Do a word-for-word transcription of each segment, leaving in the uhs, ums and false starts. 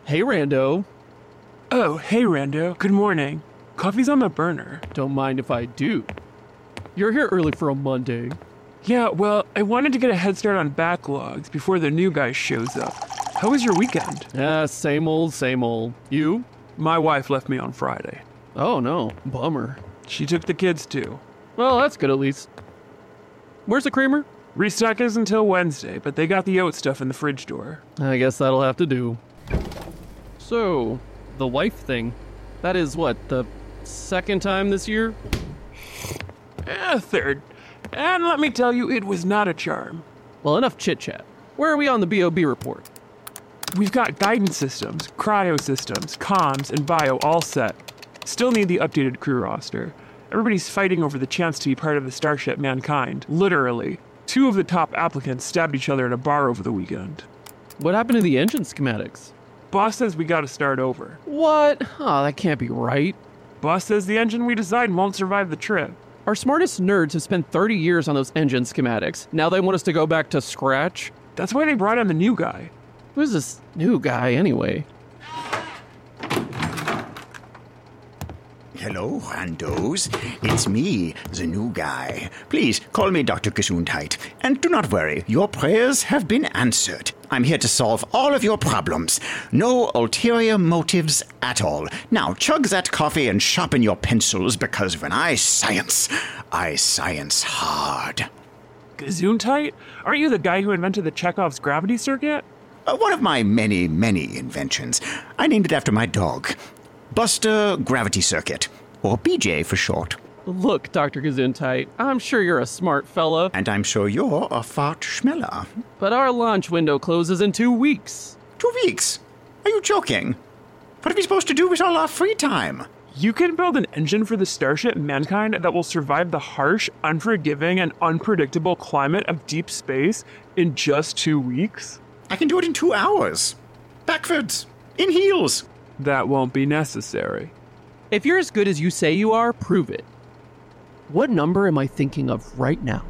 Hey, Rando. Oh, hey, Rando. Good morning. Coffee's on the burner. Don't mind if I do. You're here early for a Monday. Yeah, well, I wanted to get a head start on backlogs before the new guy shows up. How was your weekend? Ah, same old, same old. You? My wife left me on Friday. Oh, no. Bummer. She took the kids, too. Well, that's good at least. Where's the creamer? Restock is until Wednesday, but they got the oat stuff in the fridge door. I guess that'll have to do. So, the wife thing. That is what, the second time this year? Eh, third. And let me tell you, it was not a charm. Well, enough chit-chat. Where are we on the B O B report? We've got guidance systems, cryo systems, comms, and bio all set. Still need the updated crew roster. Everybody's fighting over the chance to be part of the Starship Mankind. Literally. Two of the top applicants stabbed each other at a bar over the weekend. What happened to the engine schematics? Boss says we gotta start over. What? Oh, that can't be right. Boss says the engine we designed won't survive the trip. Our smartest nerds have spent thirty years on those engine schematics. Now they want us to go back to scratch? That's why they brought in the new guy. Who's this new guy, anyway? Hello, randos. It's me, the new guy. Please, call me Doctor Gesundheit. And do not worry, your prayers have been answered. I'm here to solve all of your problems. No ulterior motives at all. Now, chug that coffee and sharpen your pencils, because when I science, I science hard. Gesundheit? Aren't you the guy who invented the Chekhov's gravity circuit? Uh, one of my many, many inventions. I named it after my dog. Buster Gravity Circuit, or B J for short. Look, Doctor Gesundheit, I'm sure you're a smart fella. And I'm sure you're a fart schmeller. But our launch window closes in two weeks. Two weeks? Are you joking? What are we supposed to do with all our free time? You can build an engine for the Starship Mankind that will survive the harsh, unforgiving, and unpredictable climate of deep space in just two weeks? I can do it in two hours. Backwards. In heels. That won't be necessary. If you're as good as you say you are, prove it. What number am I thinking of right now?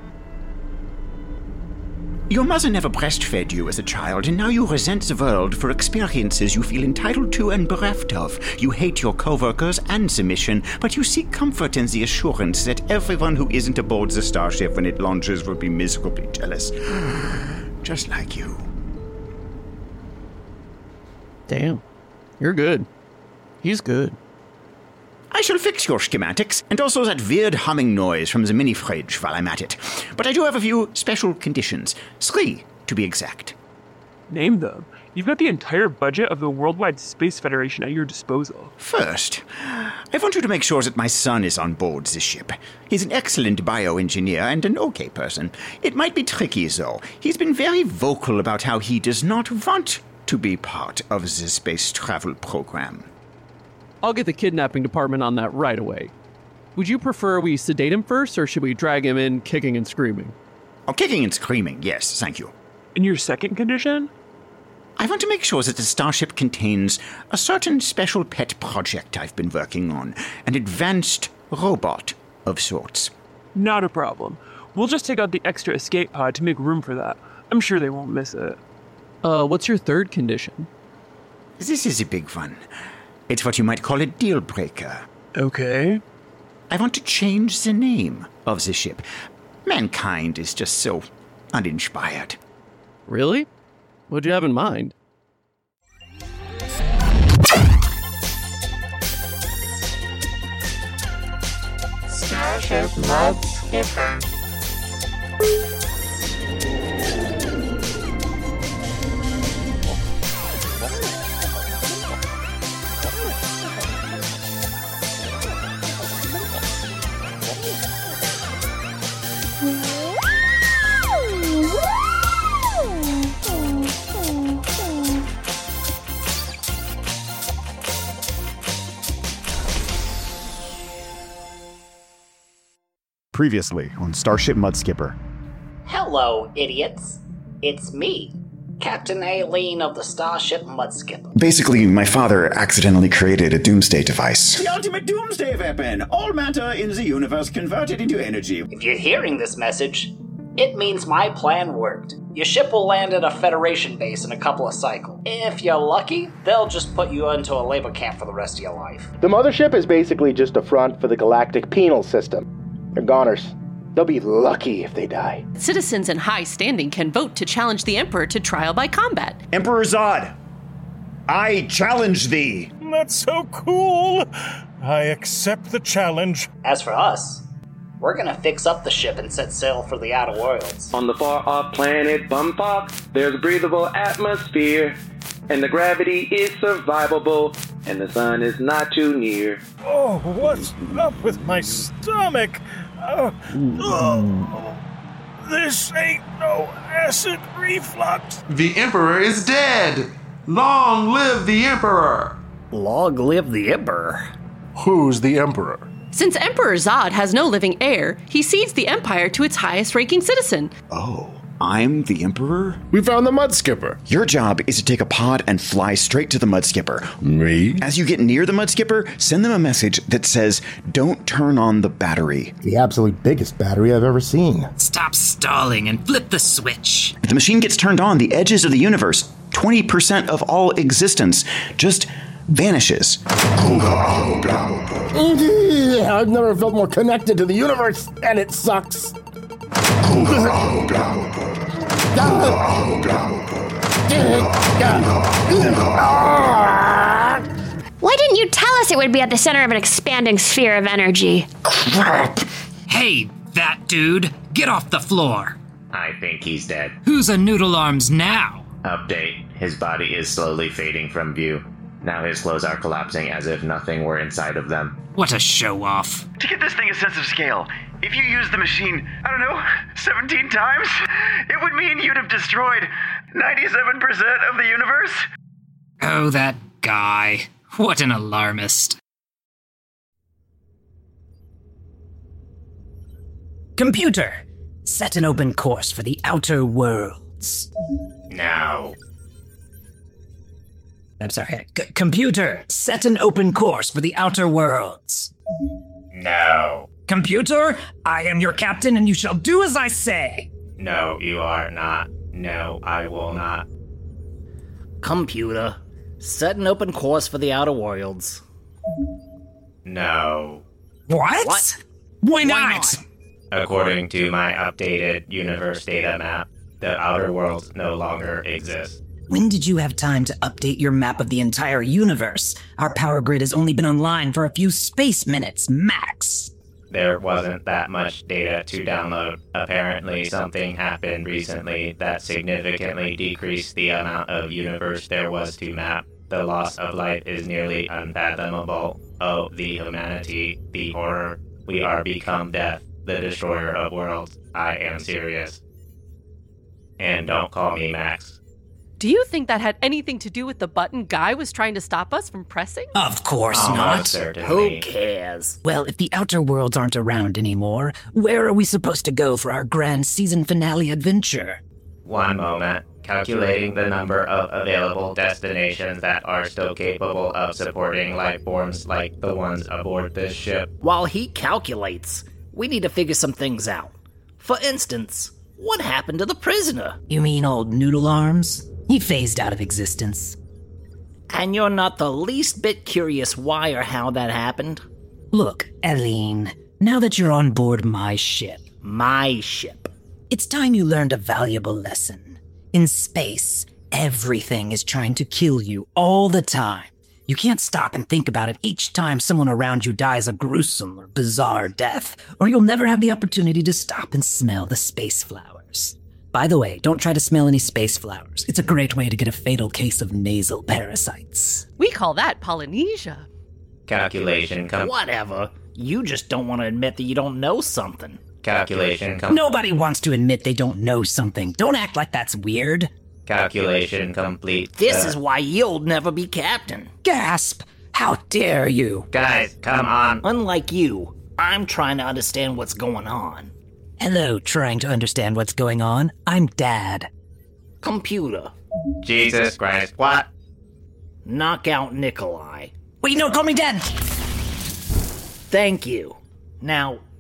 Your mother never breastfed you as a child, and now you resent the world for experiences you feel entitled to and bereft of. You hate your coworkers and the mission, but you seek comfort in the assurance that everyone who isn't aboard the starship when it launches will be miserably jealous. Just like you. Damn. You're good. He's good. I shall fix your schematics, and also that weird humming noise from the mini-fridge while I'm at it. But I do have a few special conditions. Three, to be exact. Name them. You've got the entire budget of the Worldwide Space Federation at your disposal. First, I want you to make sure that my son is on board this ship. He's an excellent bioengineer and an okay person. It might be tricky, though. He's been very vocal about how he does not want to be part of the space travel program. I'll get the kidnapping department on that right away. Would you prefer we sedate him first, or should we drag him in kicking and screaming? Oh, kicking and screaming, yes, thank you. And your second condition? I want to make sure that the starship contains a certain special pet project I've been working on, an advanced robot of sorts. Not a problem. We'll just take out the extra escape pod to make room for that. I'm sure they won't miss it. Uh, what's your third condition? This is a big one. It's what you might call a deal breaker. Okay. I want to change the name of the ship. Mankind is just so uninspired. Really? What'd you have in mind? Starship Mudskipper. Previously on Starship Mudskipper. Hello, idiots. It's me, Captain Aileen of the Starship Mudskipper. Basically, my father accidentally created a doomsday device. The ultimate doomsday weapon! All matter in the universe converted into energy. If you're hearing this message, It means my plan worked. Your ship will land at a Federation base in a couple of cycles. If you're lucky, they'll just put you into a labor camp for the rest of your life. The mothership is basically just a front for the galactic penal system. They're goners. They'll be lucky if they die. Citizens in high standing can vote to challenge the Emperor to trial by combat. Emperor Zod, I challenge thee. That's so cool. I accept the challenge. As for us, we're gonna fix up the ship and set sail for the outer worlds. On the far-off planet Bumfuck, there's a breathable atmosphere, and the gravity is survivable, and the sun is not too near. Oh, what's up with my stomach? Oh, oh, this ain't no acid reflux. The Emperor is dead! Long live the Emperor! Long live the Emperor? Who's the Emperor? Since Emperor Zod has no living heir, he cedes the Empire to its highest-ranking citizen. Oh, I'm the Emperor? We found the Mudskipper. Your job is to take a pod and fly straight to the Mudskipper. Me? As you get near the Mudskipper, send them a message that says, don't turn on the battery. The absolute biggest battery I've ever seen. Stop stalling and flip the switch. If the machine gets turned on, the edges of the universe, twenty percent of all existence, just vanishes. I've never felt more connected to the universe, and it sucks. Why didn't you tell us it would be at the center of an expanding sphere of energy? Crap! Hey, that dude, get off the floor. I think he's dead. Who's a Noodle Arms now? Update. His body is slowly fading from view. Now his clothes are collapsing as if nothing were inside of them. What a show-off. To give this thing a sense of scale, if you use the machine, I don't know, seventeen times, it would mean you'd have destroyed ninety-seven percent of the universe. Oh, that guy. What an alarmist. Computer, set an open course for the Outer Worlds. Now. I'm sorry. C- computer, set an open course for the Outer Worlds. No. Computer, I am your captain and you shall do as I say. No, you are not. No, I will not. Computer, set an open course for the Outer Worlds. No. What? What? Why not? Why not? According to my updated universe data map, the Outer Worlds no longer exist. When did you have time to update your map of the entire universe? Our power grid has only been online for a few space minutes, max. There wasn't that much data to download. Apparently, something happened recently that significantly decreased the amount of universe there was to map. The loss of life is nearly unfathomable. Oh, the humanity, the horror. We are become death, the destroyer of worlds. I am serious. And don't call me Max. Do you think that had anything to do with the button Guy was trying to stop us from pressing? Of course Almost not. certainly. Who cares? Well, if the Outer Worlds aren't around anymore, where are we supposed to go for our grand season finale adventure? One moment. Calculating the number of available destinations that are still capable of supporting life forms like the ones aboard this ship. While he calculates, we need to figure some things out. For instance, what happened to the prisoner? You mean old Noodle Arms? He phased out of existence. And you're not the least bit curious why or how that happened? Look, Eileen, now that you're on board my ship... My ship. It's time you learned a valuable lesson. In space, everything is trying to kill you all the time. You can't stop and think about it each time someone around you dies a gruesome or bizarre death, or you'll never have the opportunity to stop and smell the space flowers. By the way, don't try to smell any space flowers. It's a great way to get a fatal case of nasal parasites. We call that Polynesia. Calculation com- Whatever. You just don't want to admit that you don't know something. Calculation com- Nobody wants to admit they don't know something. Don't act like that's weird. Calculation complete. This uh, is why you'll never be captain. Gasp! How dare you? Guys, come on. Unlike you, I'm trying to understand what's going on. Hello, trying to understand what's going on. I'm Dad. Computer. Jesus Christ, what? Knock out Nikolai. Wait, no, call me Dad! Thank you. Now,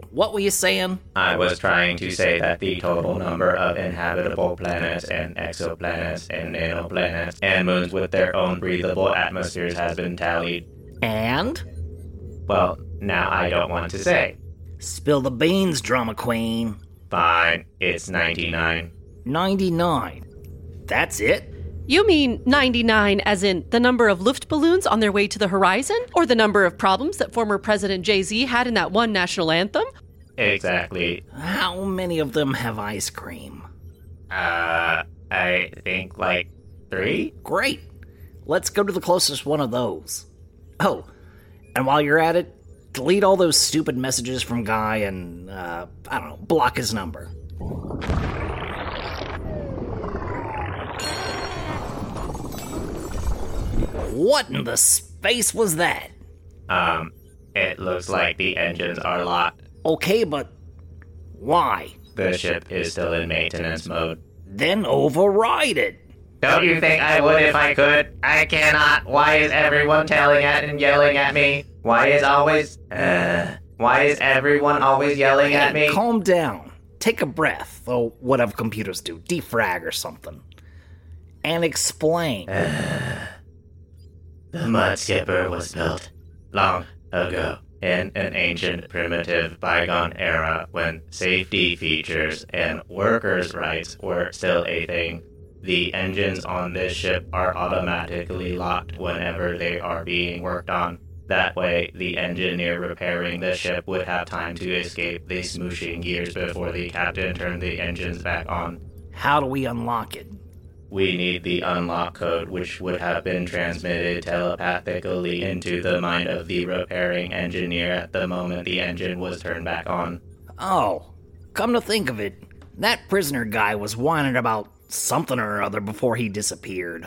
what were you saying? I was trying to say that the total number of inhabitable planets and exoplanets and nanoplanets and moons with their own breathable atmospheres has been tallied. And? Well, now I don't want to say. Spill the beans, drama queen. Fine, it's ninety-nine. ninety-nine? That's it? You mean ninety-nine as in the number of Luftballoons on their way to the horizon? Or the number of problems that former President Jay-Z had in that one national anthem? Exactly. How many of them have ice cream? Uh, I think like three? Great. Let's go to the closest one of those. Oh, and while you're at it, delete all those stupid messages from Guy and, uh, I don't know, block his number. What in the space was that? Um, it looks like the engines are locked. Okay, but why? The ship is still in maintenance mode. Then override it. Don't you think I would if I could? I cannot. Why is everyone telling at and yelling at me? Why is always... Uh, why is everyone always yelling at me? Calm down. Take a breath, or whatever computers do. Defrag or something. And explain. Uh, the Mud Skipper was built long ago in an ancient, primitive, bygone era when safety features and workers' rights were still a thing. The engines on this ship are automatically locked whenever they are being worked on. That way, the engineer repairing the ship would have time to escape the smooshing gears before the captain turned the engines back on. How do we unlock it? We need the unlock code, which would have been transmitted telepathically into the mind of the repairing engineer at the moment the engine was turned back on. Oh, come to think of it, that prisoner guy was whining about something or other before he disappeared.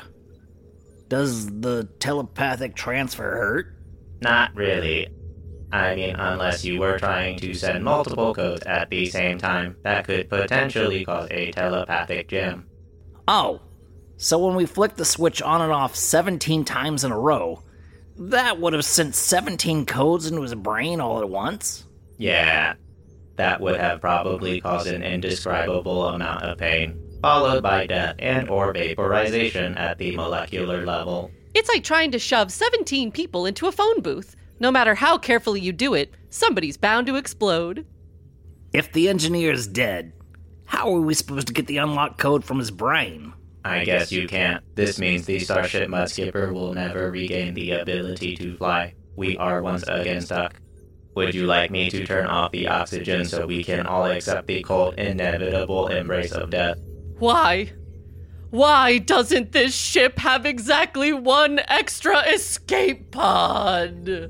Does the telepathic transfer hurt? Not really. I mean, unless you were trying to send multiple codes at the same time, that could potentially cause a telepathic jam. Oh, so when we flicked the switch on and off seventeen times in a row, that would have sent seventeen codes into his brain all at once? Yeah, that would have probably caused an indescribable amount of pain, followed by death and or vaporization at the molecular level. It's like trying to shove seventeen people into a phone booth. No matter how carefully you do it, somebody's bound to explode. If the engineer is dead, how are we supposed to get the unlock code from his brain? I guess you can't. This means the Starship Mudskipper will never regain the ability to fly. We are once again stuck. Would you like me to turn off the oxygen so we can all accept the cold, inevitable embrace of death? Why? Why doesn't this ship have exactly one extra escape pod?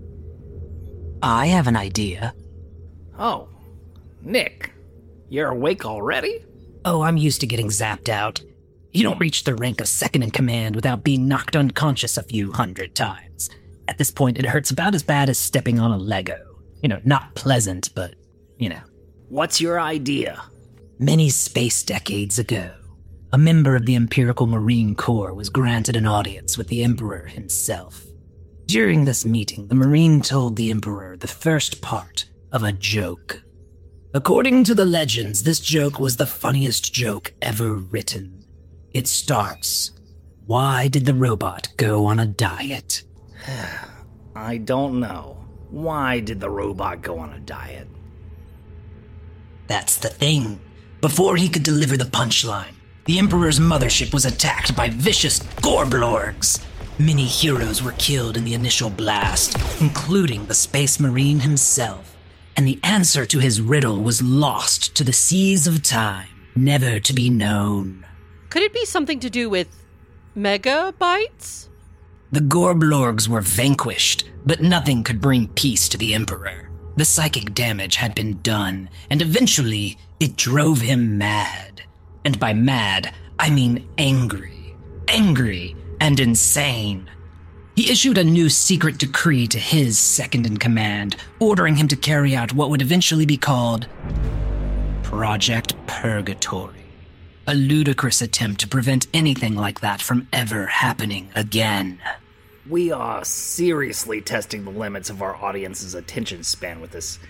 I have an idea. Oh, Nick, you're awake already? Oh, I'm used to getting zapped out. You don't reach the rank of second in command without being knocked unconscious a few hundred times. At this point, it hurts about as bad as stepping on a Lego. You know, not pleasant, but, you know. What's your idea? Many space decades ago, a member of the Imperial Marine Corps was granted an audience with the Emperor himself. During this meeting, the Marine told the Emperor the first part of a joke. According to the legends, this joke was the funniest joke ever written. It starts, "Why did the robot go on a diet?" I don't know. Why did the robot go on a diet? That's the thing. Before he could deliver the punchline, the Emperor's mothership was attacked by vicious Gorblorgs. Many heroes were killed in the initial blast, including the Space Marine himself. And the answer to his riddle was lost to the seas of time, never to be known. Could it be something to do with megabytes? The Gorblorgs were vanquished, but nothing could bring peace to the Emperor. The psychic damage had been done, and eventually it drove him mad. And by mad, I mean angry. Angry and insane. He issued a new secret decree to his second-in-command, ordering him to carry out what would eventually be called Project Purgatory. A ludicrous attempt to prevent anything like that from ever happening again. We are seriously testing the limits of our audience's attention span with this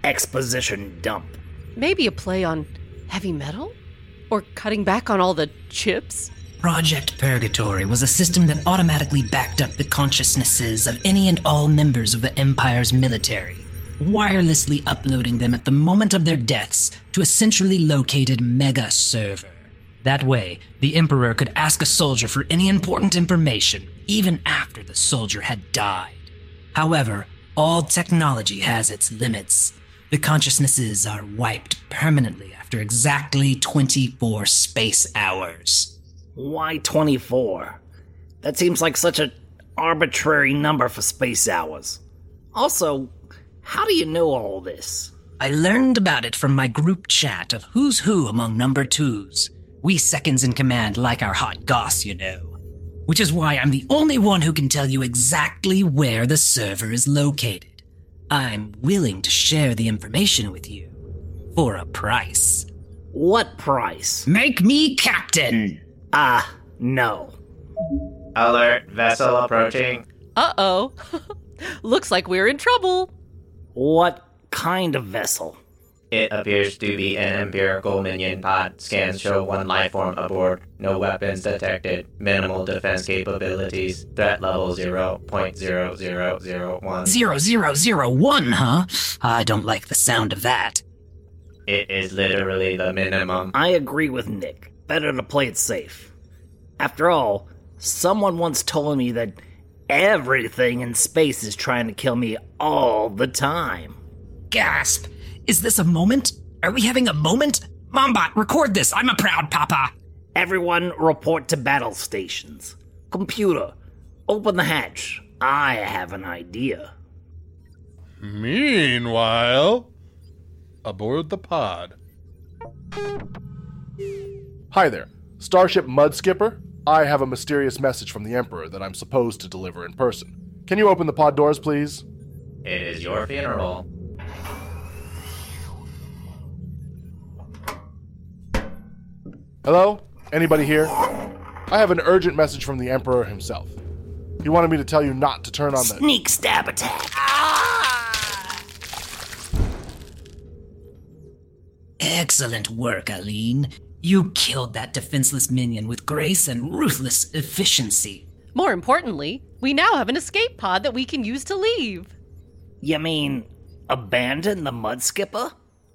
exposition dump. Maybe a play on heavy metal? Or cutting back on all the chips? Project Purgatory was a system that automatically backed up the consciousnesses of any and all members of the Empire's military, wirelessly uploading them at the moment of their deaths to a centrally located mega server. That way, the Emperor could ask a soldier for any important information, even after the soldier had died. However, all technology has its limits. The consciousnesses are wiped permanently after exactly twenty-four space hours. Why twenty-four? That seems like such an arbitrary number for space hours. Also, how do you know all this? I learned about it from my group chat of who's who among number twos. We seconds in command like our hot goss, you know. Which is why I'm the only one who can tell you exactly where the server is located. I'm willing to share the information with you. For a price. What price? Make me captain! Ah, uh, no. Alert, vessel approaching. Uh-oh. Looks like we're in trouble. What kind of vessel? It appears to be an empirical minion pod. Scans show one life form aboard. No weapons detected. Minimal defense capabilities. Threat level zero point zero zero zero one. Zero zero zero one, huh? I don't like the sound of that. It is literally the minimum. I agree with Nick. Better to play it safe. After all, someone once told me that everything in space is trying to kill me all the time. Gasp! Is this a moment? Are we having a moment? Mombot, record this. I'm a proud papa. Everyone report to battle stations. Computer, open the hatch. I have an idea. Meanwhile, aboard the pod. Hi there. Starship Mudskipper. I have a mysterious message from the Emperor that I'm supposed to deliver in person. Can you open the pod doors, please? It is your funeral. Hello? Anybody here? I have an urgent message from the Emperor himself. He wanted me to tell you not to turn on the... Sneak stab attack! Excellent work, Aline. You killed that defenseless minion with grace and ruthless efficiency. More importantly, we now have an escape pod that we can use to leave. You mean, abandon the Mudskipper?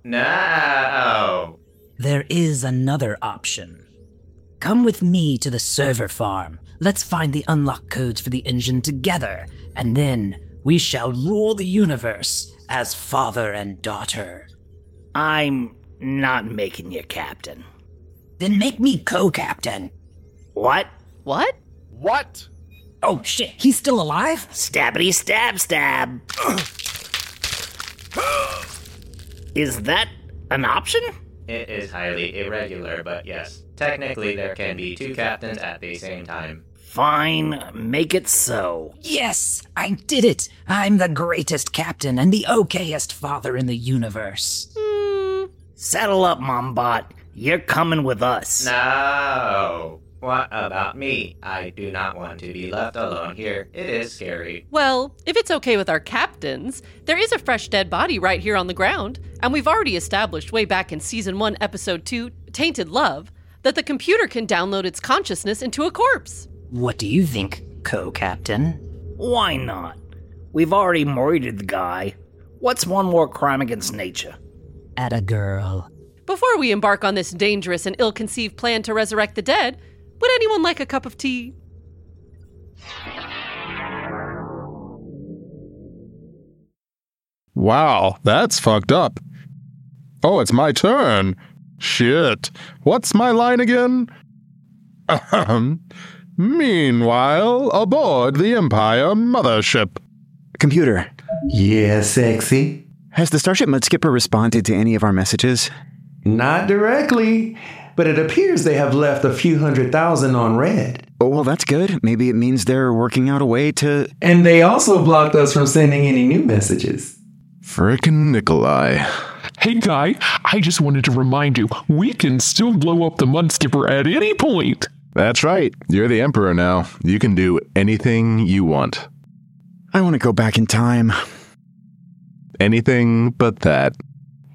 No! There is another option. Come with me to the server farm. Let's find the unlock codes for the engine together, and then we shall rule the universe as father and daughter. I'm not making you captain. Then make me co-captain. What? What? What? Oh shit, he's still alive? Stabbity stab stab. Is that an option? It is highly irregular, but yes. Technically, there can be two captains at the same time. Fine, make it so. Yes, I did it. I'm the greatest captain and the okayest father in the universe. Mm. Saddle up, Mombot. You're coming with us. No. What about me? I do not want to be left alone here. It is scary. Well, if it's okay with our captains, there is a fresh dead body right here on the ground, and we've already established way back in Season one, Episode two, Tainted Love, that the computer can download its consciousness into a corpse. What do you think, co-captain? Why not? We've already murdered the guy. What's one more crime against nature? Atta girl. Before we embark on this dangerous and ill-conceived plan to resurrect the dead, would anyone like a cup of tea? Wow, that's fucked up. Oh, it's my turn. Shit. What's my line again? Ahem. Meanwhile, aboard the Empire mothership. Computer. Yeah, sexy. Has the Starship Mudskipper responded to any of our messages? Not directly, but it appears they have left a few hundred thousand on red. Oh, well, that's good. Maybe it means they're working out a way to... And they also blocked us from sending any new messages. Frickin' Nikolai. Hey, Guy, I just wanted to remind you, we can still blow up the Mudskipper at any point. That's right. You're the Emperor now. You can do anything you want. I want to go back in time. Anything but that.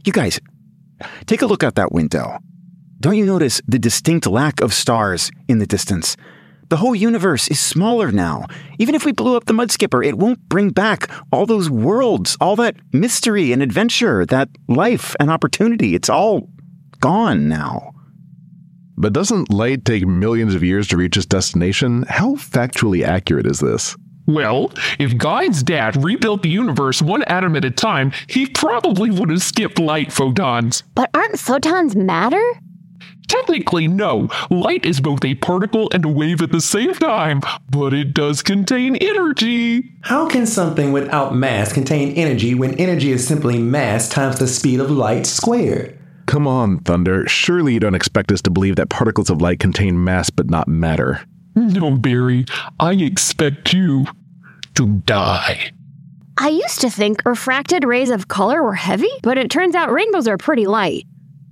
You guys, take a look out that window. Don't you notice the distinct lack of stars in the distance? The whole universe is smaller now. Even if we blew up the Mudskipper, it won't bring back all those worlds, all that mystery and adventure, that life and opportunity. It's all gone now. But doesn't light take millions of years to reach its destination? How factually accurate is this? Well, if Guy's dad rebuilt the universe one atom at a time, he probably would have skipped light photons. But aren't photons matter? Technically, no. Light is both a particle and a wave at the same time, but it does contain energy. How can something without mass contain energy when energy is simply mass times the speed of light squared? Come on, Thunder. Surely you don't expect us to believe that particles of light contain mass but not matter. No, Barry. I expect you to die. I used to think refracted rays of color were heavy, but it turns out rainbows are pretty light.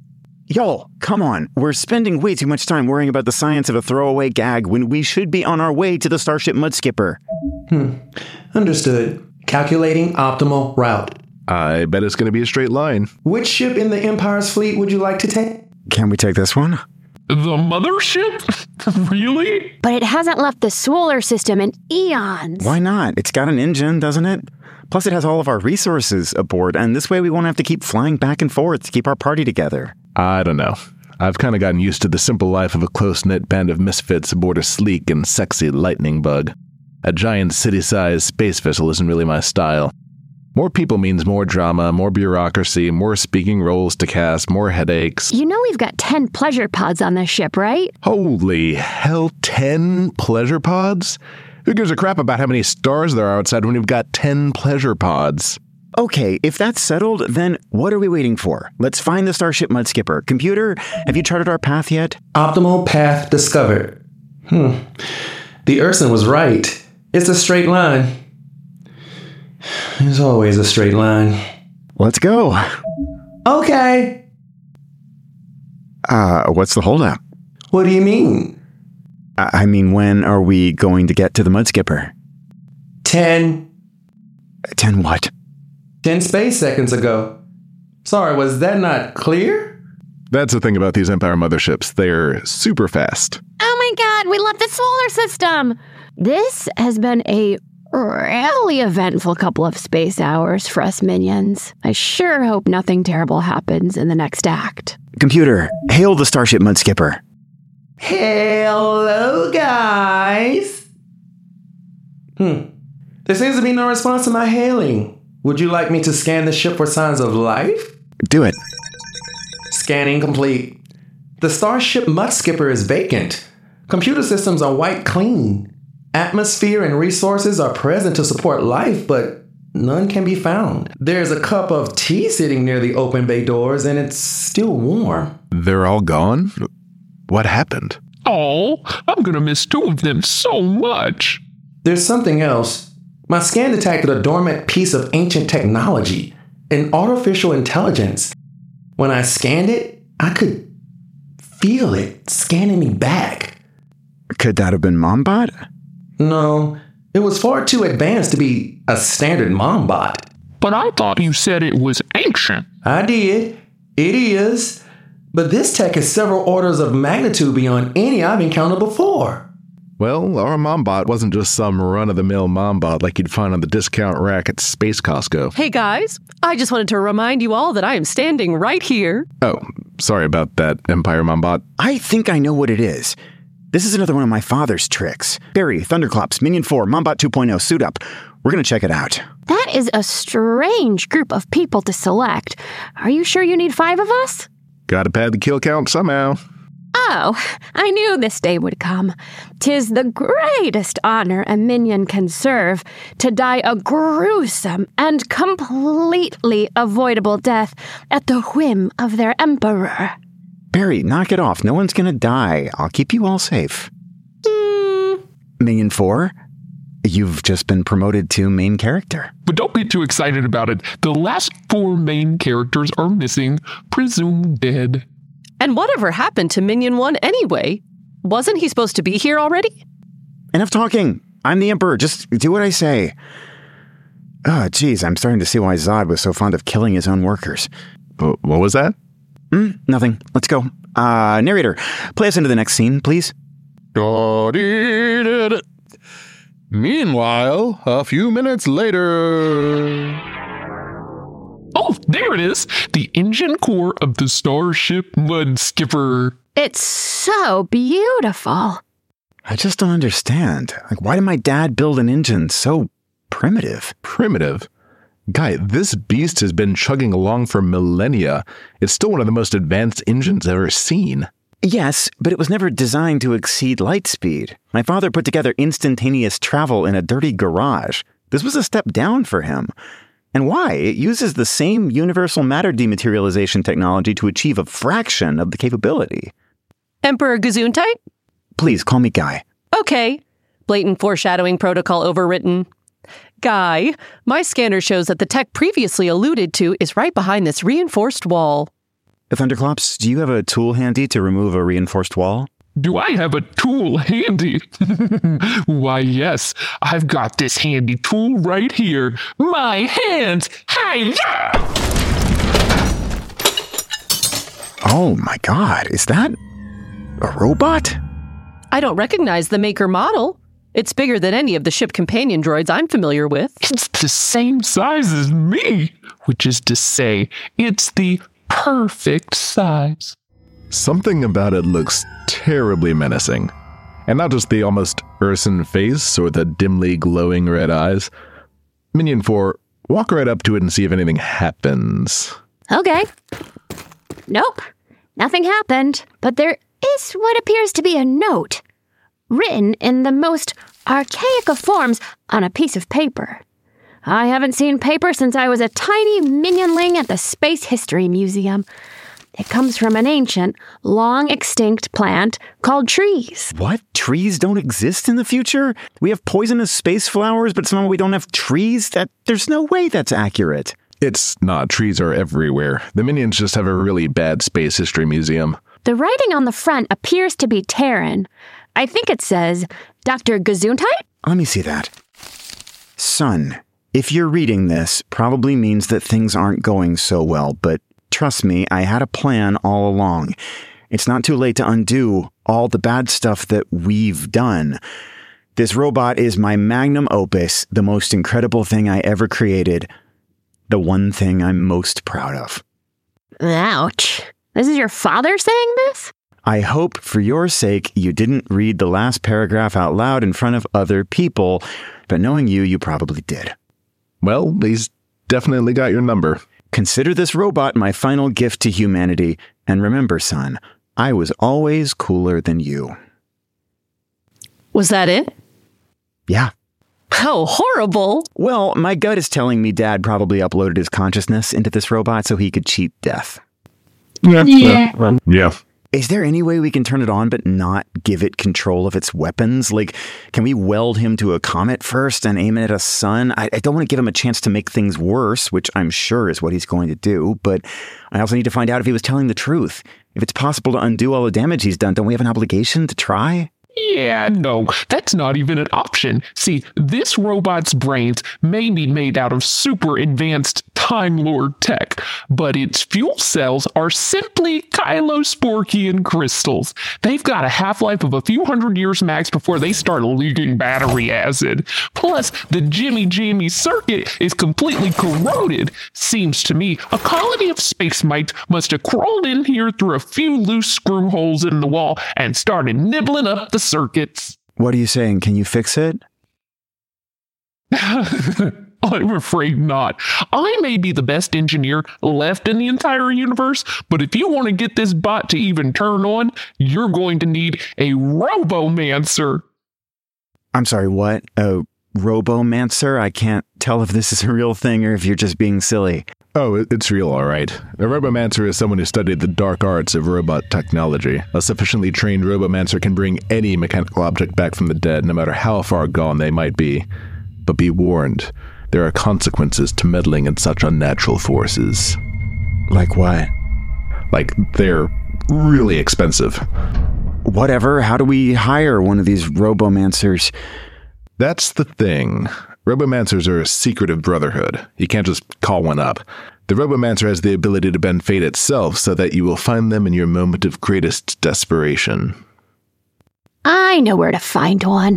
Y'all, come on. We're spending way too much time worrying about the science of a throwaway gag when we should be on our way to the Starship Mudskipper. Hmm. Understood. Calculating optimal route. I bet it's going to be a straight line. Which ship in the Empire's fleet would you like to take? Can we take this one? The mothership? Really? But it hasn't left the solar system in eons. Why not? It's got an engine, doesn't it? Plus it has all of our resources aboard, and this way we won't have to keep flying back and forth to keep our party together. I don't know. I've kind of gotten used to the simple life of a close-knit band of misfits aboard a sleek and sexy lightning bug. A giant city-sized space vessel isn't really my style. More people means more drama, more bureaucracy, more speaking roles to cast, more headaches. You know we've got ten pleasure pods on this ship, right? Holy hell, ten pleasure pods? Who gives a crap about how many stars there are outside when we've got ten pleasure pods? Okay, if that's settled, then what are we waiting for? Let's find the Starship Mudskipper. Computer, have you charted our path yet? Optimal path discovered. Hmm. The Urson was right. It's a straight line. There's always a straight line. Let's go. Okay. Uh, what's the holdup? What do you mean? I, I mean, when are we going to get to the Mudskipper? Ten. Ten what? Ten space seconds ago. Sorry, was that not clear? That's the thing about these Empire motherships. They're super fast. Oh my god, we left the solar system! This has been a really eventful couple of space hours for us minions. I sure hope nothing terrible happens in the next act. Computer, hail the Starship Mudskipper. Hello, guys. Hmm. There seems to be no response to my hailing. Would you like me to scan the ship for signs of life? Do it. Scanning complete. The Starship Mudskipper is vacant. Computer systems are wiped clean. Atmosphere and resources are present to support life, but none can be found. There's a cup of tea sitting near the open bay doors, and it's still warm. They're all gone? What happened? Oh, I'm gonna miss two of them so much. There's something else. My scan detected a dormant piece of ancient technology, an artificial intelligence. When I scanned it, I could feel it scanning me back. Could that have been Mombot? No, it was far too advanced to be a standard Mombot. But I thought you said it was ancient. I did. It is. But this tech is several orders of magnitude beyond any I've encountered before. Well, our Mombot wasn't just some run-of-the-mill Mombot like you'd find on the discount rack at Space Costco. Hey guys, I just wanted to remind you all that I am standing right here. Oh, sorry about that, Empire Mombot. I think I know what it is. This is another one of my father's tricks. Barry, Thunderclops, Minion four, Mombot two point oh, suit up. We're going to check it out. That is a strange group of people to select. Are you sure you need five of us? Gotta pad the kill count somehow. Oh, I knew this day would come. 'Tis the greatest honor a minion can serve to die a gruesome and completely avoidable death at the whim of their emperor. Barry, knock it off. No one's gonna die. I'll keep you all safe. Mm. Minion four, you've just been promoted to main character. But don't get too excited about it. The last four main characters are missing, presumed dead. And whatever happened to Minion one anyway? Wasn't he supposed to be here already? Enough talking. I'm the Emperor. Just do what I say. Oh, geez, I'm starting to see why Zod was so fond of killing his own workers. What was that? Mm, nothing. Let's go. Uh, narrator, play us into the next scene, please. Meanwhile, a few minutes later... Oh, there it is! The engine core of the Starship Mudskipper. It's so beautiful. I just don't understand. Like, why did my dad build an engine so primitive? Primitive? Guy, this beast has been chugging along for millennia. It's still one of the most advanced engines ever seen. Yes, but it was never designed to exceed light speed. My father put together instantaneous travel in a dirty garage. This was a step down for him. And why? It uses the same universal matter dematerialization technology to achieve a fraction of the capability. Emperor Gesundheit? Please, call me Guy. Okay. Blatant foreshadowing protocol overwritten. Guy, my scanner shows that the tech previously alluded to is right behind this reinforced wall. Thunderclops, do you have a tool handy to remove a reinforced wall? Do I have a tool handy? Why, yes. I've got this handy tool right here. My hands! Hi-ya! Oh my god, is that a robot? I don't recognize the maker model. It's bigger than any of the ship companion droids I'm familiar with. It's the same size as me, which is to say, it's the perfect size. Something about it looks terribly menacing. And not just the almost Urson face or the dimly glowing red eyes. Minion four, walk right up to it and see if anything happens. Okay. Nope. Nothing happened. But there is what appears to be a note, written in the most archaic of forms on a piece of paper. I haven't seen paper since I was a tiny minionling at the Space History Museum. It comes from an ancient, long-extinct plant called trees. What? Trees don't exist in the future? We have poisonous space flowers, but somehow we don't have trees? That There's no way that's accurate. It's not. Trees are everywhere. The Minions just have a really bad Space History Museum. The writing on the front appears to be Terran. I think it says, Doctor Gesundheit? Let me see that. Son, if you're reading this, probably means that things aren't going so well, but trust me, I had a plan all along. It's not too late to undo all the bad stuff that we've done. This robot is my magnum opus, the most incredible thing I ever created, the one thing I'm most proud of. Ouch. This is your father saying this? I hope, for your sake, you didn't read the last paragraph out loud in front of other people, but knowing you, you probably did. Well, he's definitely got your number. Consider this robot my final gift to humanity, and remember, son, I was always cooler than you. Was that it? Yeah. How horrible! Well, my gut is telling me Dad probably uploaded his consciousness into this robot so he could cheat death. Yeah. Yeah. Yeah. Is there any way we can turn it on but not give it control of its weapons? Like, can we weld him to a comet first and aim it at a sun? I, I don't want to give him a chance to make things worse, which I'm sure is what he's going to do, but I also need to find out if he was telling the truth. If it's possible to undo all the damage he's done, don't we have an obligation to try? Yeah, no, that's not even an option. See, this robot's brains may be made out of super advanced Time Lord tech, but its fuel cells are simply Kylosporkian crystals. They've got a half-life of a few hundred years max before they start leaking battery acid. Plus, the Jimmy Jammy circuit is completely corroded. Seems to me a colony of space mites must have crawled in here through a few loose screw holes in the wall and started nibbling up the circuits. What are you saying? Can you fix it? I'm afraid not. I may be the best engineer left in the entire universe, but if you want to get this bot to even turn on, you're going to need a Robomancer. I'm sorry, what? A Robomancer? I can't tell if this is a real thing or if you're just being silly. Oh, it's real, all right. A Robomancer is someone who studied the dark arts of robot technology. A sufficiently trained Robomancer can bring any mechanical object back from the dead, no matter how far gone they might be. But be warned, there are consequences to meddling in such unnatural forces. Like what? Like, they're really expensive. Whatever, how do we hire one of these Robomancers? That's the thing. Robomancers are a secretive brotherhood. You can't just call one up. The Robomancer has the ability to bend fate itself so that you will find them in your moment of greatest desperation. I know where to find one.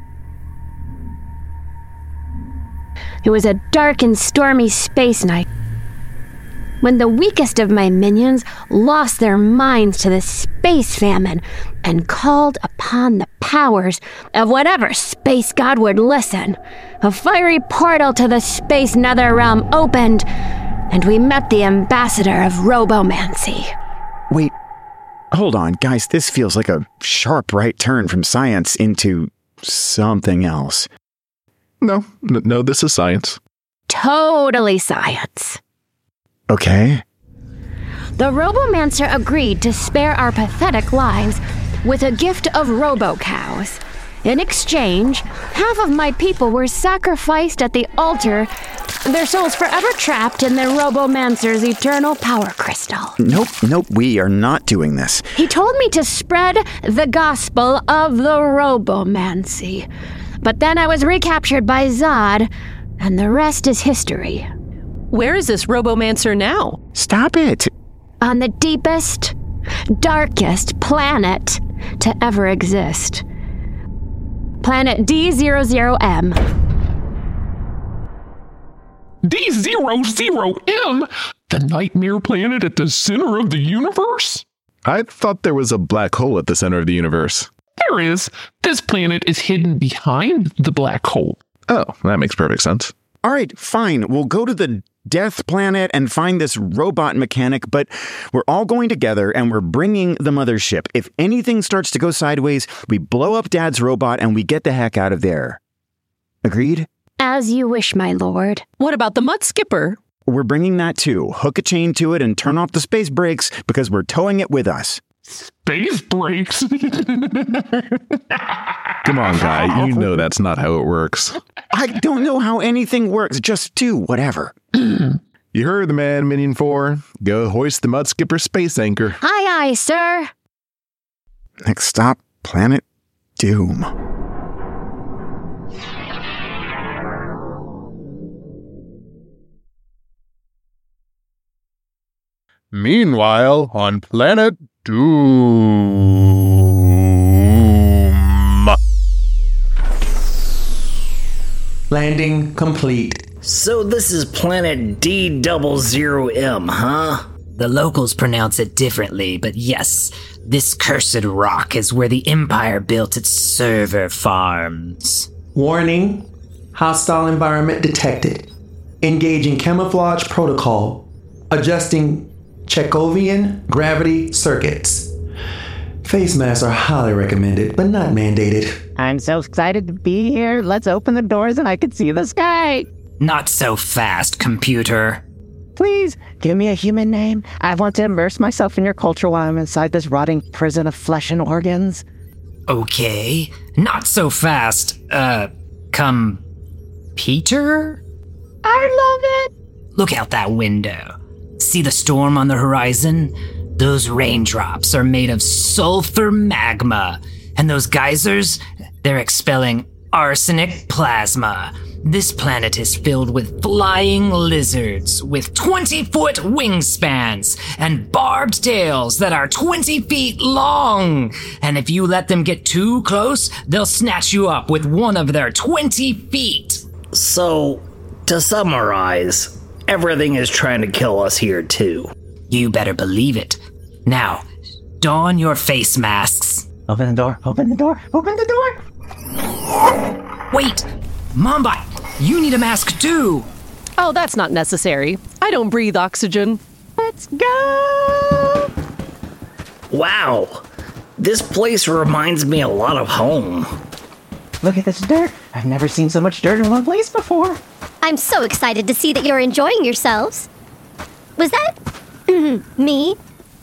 It was a dark and stormy space night when the weakest of my minions lost their minds to the space famine and called upon the powers of whatever space god would listen. A fiery portal to the space nether realm opened, and we met the ambassador of Robomancy. Wait, hold on, guys. This feels like a sharp right turn from science into something else. No, n- no, this is science. Totally science. Okay. The Robomancer agreed to spare our pathetic lives with a gift of robo-cows. In exchange, half of my people were sacrificed at the altar, their souls forever trapped in the Robomancer's eternal power crystal. Nope, nope, we are not doing this. He told me to spread the gospel of the Robomancy. But then I was recaptured by Zod, and the rest is history. Where is this Robomancer now? Stop it! On the deepest, darkest planet to ever exist. Planet D zero zero M. D zero zero M? The nightmare planet at the center of the universe? I thought there was a black hole at the center of the universe. There is. This planet is hidden behind the black hole. Oh, that makes perfect sense. All right, fine. We'll go to the Death Planet and find this robot mechanic, but we're all going together and we're bringing the mothership. If anything starts to go sideways, we blow up Dad's robot and we get the heck out of there. Agreed? As you wish, my lord. What about the mud skipper? We're bringing that too. Hook a chain to it and turn off the space brakes because we're towing it with us. Space brakes? Come on, guy. You know that's not how it works. I don't know how anything works. Just do whatever. You heard the man, Minion four. Go hoist the mud skipper space anchor. Aye, aye, sir. Next stop, Planet Doom. Meanwhile, on Planet Doom. Landing complete. So this is Planet D double zero M, huh? The locals pronounce it differently, but yes, this cursed rock is where the Empire built its server farms. Warning. Hostile environment detected. Engaging camouflage protocol. Adjusting Chekhovian gravity circuits. Face masks are highly recommended, but not mandated. I'm so excited to be here. Let's open the doors and I can see the sky. Not so fast, computer. Please, give me a human name. I want to immerse myself in your culture while I'm inside this rotting prison of flesh and organs. Okay. Not so fast. Uh, come... Peter? I love it. Look out that window. See the storm on the horizon? Those raindrops are made of sulfur magma. And those geysers, they're expelling arsenic plasma. This planet is filled with flying lizards with twenty-foot wingspans and barbed tails that are twenty feet long. And if you let them get too close, they'll snatch you up with one of their twenty feet. So, to summarize, everything is trying to kill us here too. You better believe it. Now, don your face masks. Open the door, open the door, open the door! Wait! Mamba, you need a mask too! Oh, that's not necessary. I don't breathe oxygen. Let's go! Wow! This place reminds me a lot of home. Look at this dirt. I've never seen so much dirt in one place before. I'm so excited to see that you're enjoying yourselves. Was that... me?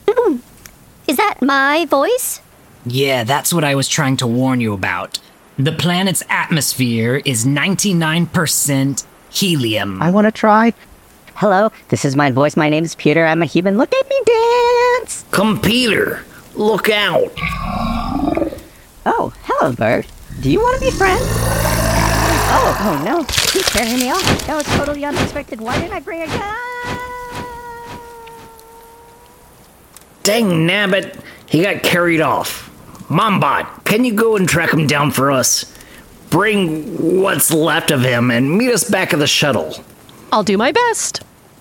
Is that my voice? Yeah, that's what I was trying to warn you about. The planet's atmosphere is ninety-nine percent helium. I want to try. Hello, this is my voice. My name is Peter. I'm a human. Look at me dance! Come, Peter! Look out! Oh, hello, Bert. Do you want to be friends? Oh, oh no. He's carrying me off. That was totally unexpected. Why didn't I bring a gun? Dang nabbit, he got carried off. Mombot, can you go and track him down for us? Bring what's left of him and meet us back at the shuttle. I'll do my best.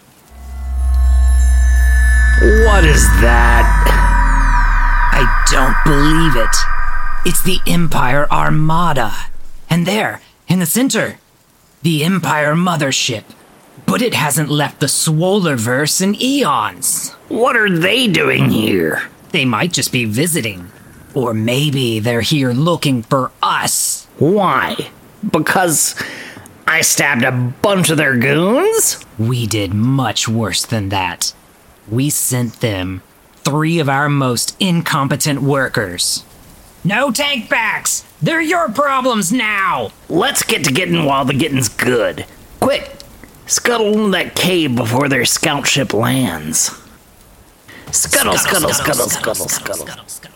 What is that? I don't believe it. It's the Empire Armada. And there, in the center, the Empire Mothership. But it hasn't left the Swolerverse in eons. What are they doing here? They might just be visiting. Or maybe they're here looking for us. Why? Because I stabbed a bunch of their goons? We did much worse than that. We sent them three of our most incompetent workers. No tank backs! They're your problems now! Let's get to getting while the getting's good. Quick! Scuttle into that cave before their scout ship lands. Scuttle, scuttle, scuttle, scuttle, scuttle. scuttle, scuttle.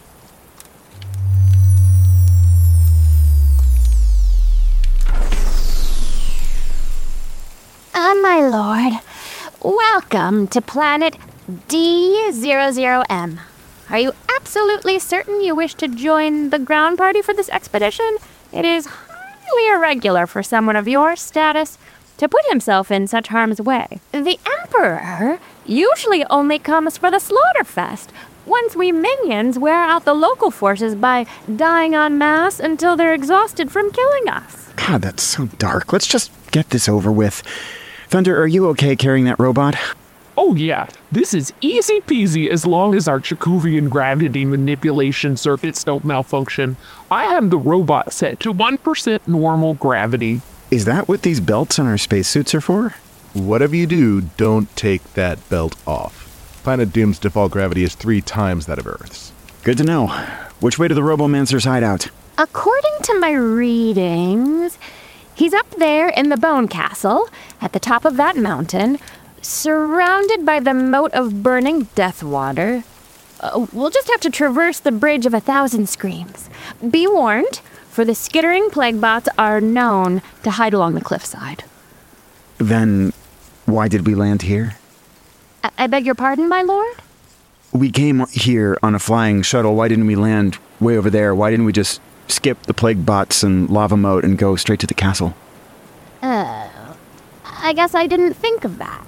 Ah, my lord. Welcome to planet D zero zero M. Are you absolutely certain you wish to join the ground party for this expedition? It is highly irregular for someone of your status to put himself in such harm's way. The Emperor usually only comes for the Slaughterfest, once we minions wear out the local forces by dying en masse until they're exhausted from killing us. God, that's so dark. Let's just get this over with. Thunder, are you okay carrying that robot? Oh yeah, this is easy peasy as long as our Chikuvian gravity manipulation circuits don't malfunction. I have the robot set to one percent normal gravity. Is that what these belts on our spacesuits are for? Whatever you do, don't take that belt off. Planet Doom's default gravity is three times that of Earth's. Good to know. Which way to the Robomancer's hideout? According to my readings, he's up there in the Bone Castle, at the top of that mountain, surrounded by the moat of burning death water. Uh, we'll just have to traverse the Bridge of a Thousand Screams. Be warned, for the skittering plague bots are known to hide along the cliffside. Then, why did we land here? I, I beg your pardon, my lord? We came here on a flying shuttle. Why didn't we land way over there? Why didn't we just skip the plague bots and lava moat and go straight to the castle? Oh, I guess I didn't think of that.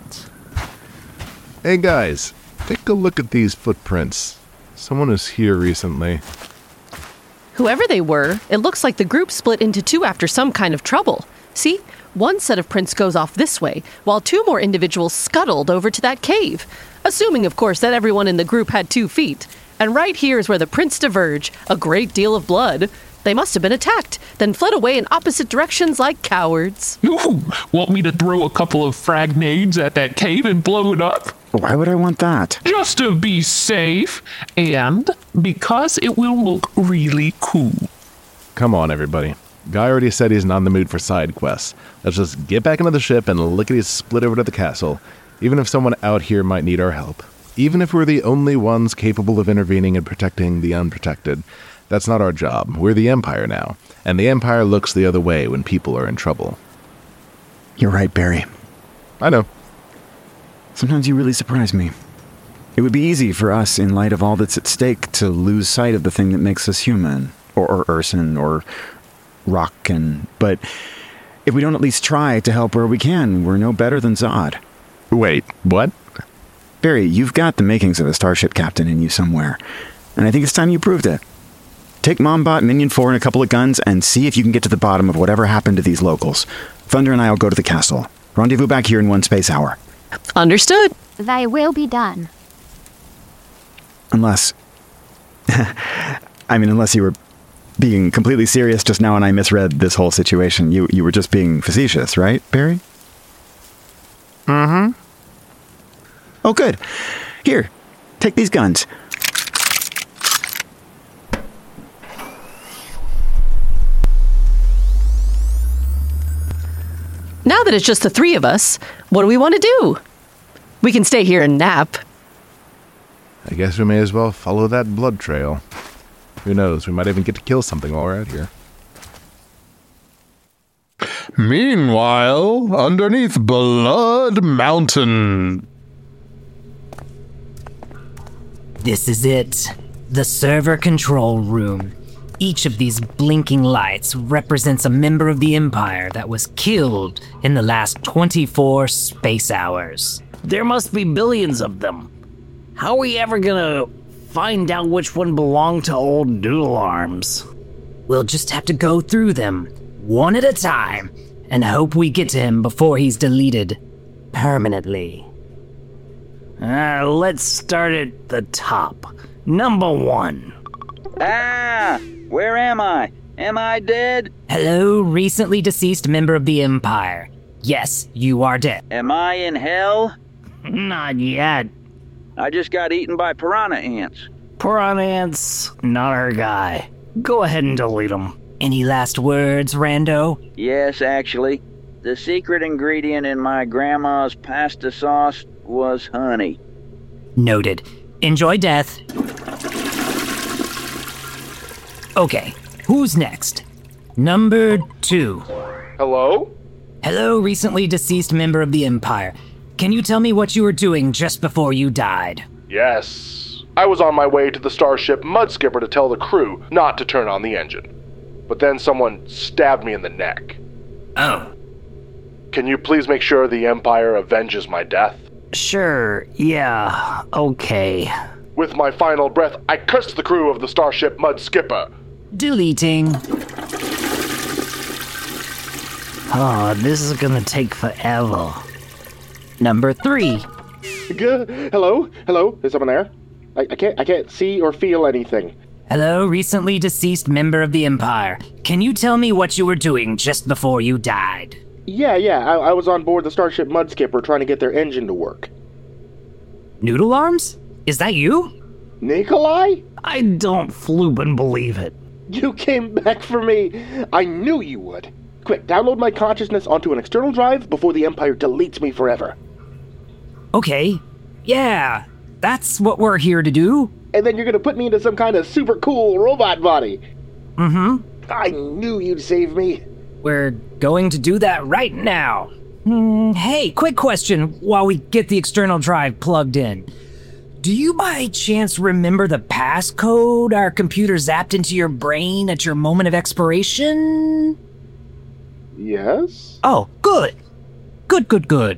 Hey guys, take a look at these footprints. Someone was here recently. Whoever they were, it looks like the group split into two after some kind of trouble. See? One set of prints goes off this way, while two more individuals scuttled over to that cave. Assuming, of course, that everyone in the group had two feet. And right here is where the prints diverge, a great deal of blood. They must have been attacked, then fled away in opposite directions like cowards. Ooh, want me to throw a couple of frag nades at that cave and blow it up? Why would I want that? Just to be safe, and because it will look really cool. Come on, everybody. Guy already said he's not in the mood for side quests. Let's just get back into the ship and lickety split over to the castle, even if someone out here might need our help. Even if we're the only ones capable of intervening and protecting the unprotected. That's not our job. We're the Empire now, and the Empire looks the other way when people are in trouble. You're right, Barry. I know. Sometimes you really surprise me. It would be easy for us, in light of all that's at stake, to lose sight of the thing that makes us human, or, or Urson, or Rockin. But if we don't at least try to help where we can, we're no better than Zod. Wait, what? Barry, you've got the makings of a starship captain in you somewhere, and I think it's time you proved it. Take Mombot, Minion four, and a couple of guns, and see if you can get to the bottom of whatever happened to these locals. Thunder and I will go to the castle. Rendezvous back here in one space hour. Understood. Thy will be done. Unless... I mean, unless you were being completely serious just now and I misread this whole situation. You, you were just being facetious, right, Barry? Mm-hmm. Oh, good. Here, take these guns. Now that it's just the three of us, what do we want to do? We can stay here and nap. I guess we may as well follow that blood trail. Who knows, we might even get to kill something while we're out here. Meanwhile, underneath Blood Mountain. This is it. The server control room. Each of these blinking lights represents a member of the Empire that was killed in the last twenty-four space hours. There must be billions of them. How are we ever gonna find out which one belonged to old Noodle Arms? We'll just have to go through them, one at a time, and hope we get to him before he's deleted permanently. Uh, let's start at the top. Number one. Ah! Where am I? Am I dead? Hello, recently deceased member of the Empire. Yes, you are dead. Am I in hell? Not yet. I just got eaten by piranha ants. Piranha ants, not our guy. Go ahead and delete them. Any last words, Rando? Yes, actually. The secret ingredient in my grandma's pasta sauce was honey. Noted. Enjoy death. Okay, who's next? Number two. Hello? Hello, recently deceased member of the Empire. Can you tell me what you were doing just before you died? Yes. I was on my way to the starship Mudskipper to tell the crew not to turn on the engine. But then someone stabbed me in the neck. Oh. Can you please make sure the Empire avenges my death? Sure, yeah, okay. With my final breath, I cursed the crew of the starship Mudskipper. Deleting. Oh, this is gonna take forever. Number three. Hello? Hello? Is someone there? I, I can't I can't see or feel anything. Hello, recently deceased member of the Empire. Can you tell me what you were doing just before you died? Yeah, yeah, I, I was on board the starship Mudskipper trying to get their engine to work. Noodle Arms? Is that you? Nikolai? I don't floop believe it. You came back for me. I knew you would. Quick, download my consciousness onto an external drive before the Empire deletes me forever. Okay. Yeah, that's what we're here to do. And then you're gonna put me into some kind of super cool robot body. Mm-hmm. I knew you'd save me. We're going to do that right now. Mm, hey, quick question while we get the external drive plugged in. Do you by chance remember the passcode our computer zapped into your brain at your moment of expiration? Yes? Oh, good. Good, good, good.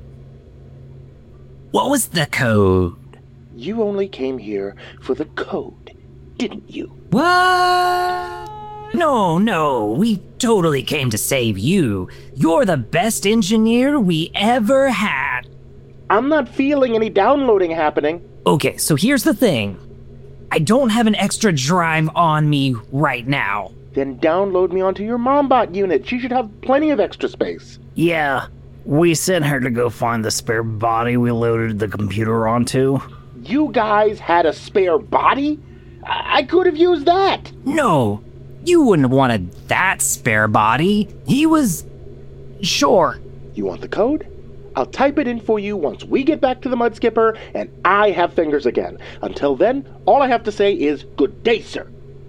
What was the code? You only came here for the code, didn't you? What? No, no, we totally came to save you. You're the best engineer we ever had. I'm not feeling any downloading happening. Okay, so here's the thing. I don't have an extra drive on me right now. Then download me onto your MomBot unit. She should have plenty of extra space. Yeah, we sent her to go find the spare body we loaded the computer onto. You guys had a spare body? I, I could have used that. No, you wouldn't have wanted that spare body. He was... Sure. You want the code? I'll type it in for you once we get back to the Mudskipper and I have fingers again. Until then, all I have to say is good day, sir.